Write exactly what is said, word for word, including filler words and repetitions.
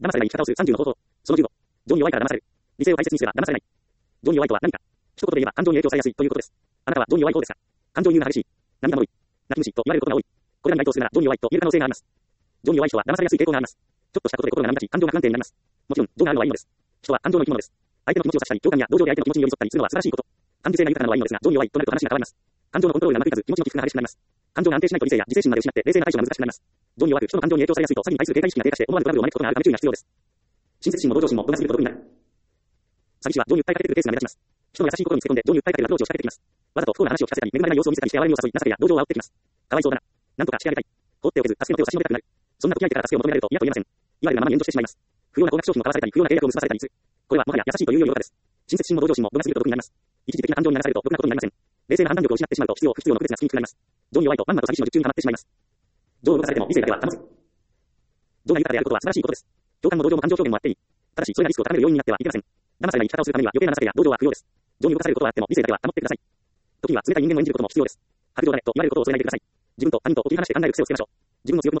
騙されない生き方をするさんじゅうの方法。そのじゅうご。情に弱いから騙される。理性を大切にすれば騙されない。情に弱いとは何か。一言で言えば感情に影響されやすいということです。あなたは情に弱い方ですか？感情に言うが激しい。涙も多い。泣き虫と言われることが多い。これらに該当するなら情に弱いと言える可能性があります。情に弱い人は騙されやすい傾向があります。ちょっとしたことで心が波立ち、感情が不安定になります。もちろん、情があるのはいいのです。人は感情の生き物です。相手の気持ちを察したり、共感や同情で相手の気持ちに寄り添ったりするのは素晴らしいこと。感受性が豊かなのはいいのですが、情に弱いとなると話が変わります。感情のコントロールがうまくいかず、気持ちの起伏が激しくなります。感情が安定しないと理性や自制心まで失って冷静な対処が難しくなります。情に弱く、人の感情に影響されやすいと、詐欺に対する警戒意識が低下して思わぬトラブルを招くことがあるため注意が必要です。親切心も同情心も度が過ぎると毒になる。詐欺師は情に訴えかけてくるケースが目立ちます。人の優しい心につけ込んで情に訴えかけるアプローチを仕掛けてきます。わざと不幸な話を聞かせたり、恵まれない様子を見せたりして哀れみを誘い、情けや同情を煽ってきます。かわいそうだな。なんとかしてあげたい。放っておけず、助けの手を差し伸べたくなる。そんな時相手から助けを求められると嫌と言えません。言われるがままに炎上してしまいます。不要な高額商品を買わされたり、不要な契約を結ばされたりする。これはもはや優しいというより愚かです。親切心も同情心も度が過ぎると毒になります。一時的な感情に流されると毒なことになりません。冷静な判断力を失ってしまうと必要不必要の区別がつきにくくなります。情に弱いとまんまと詐欺師の術中にはまってしまいます。情を動かされても理性だけは保つ。情が豊かであることは素晴らしいことです。共感も同情も感情表現もあっていい。ただし、それがリスクを高める要因になってはいけません。騙されない生き方をするためには余計な情けや同情は不要です。情に動かされることはあっても理性だけは保ってください。時には冷たい人間を演じることも必要です。白状だねと言われることを恐れないでください。自分と他人と切り離して考える癖をつけましょう。自分の強く持てば情に流されることはありません。怪しい話があってもきちんと断れます。情に訴えかける話を聞かされても情けや同情に流されず理性を保つ。情に訴えかける話を聞かされても情に流されず理性を保つ。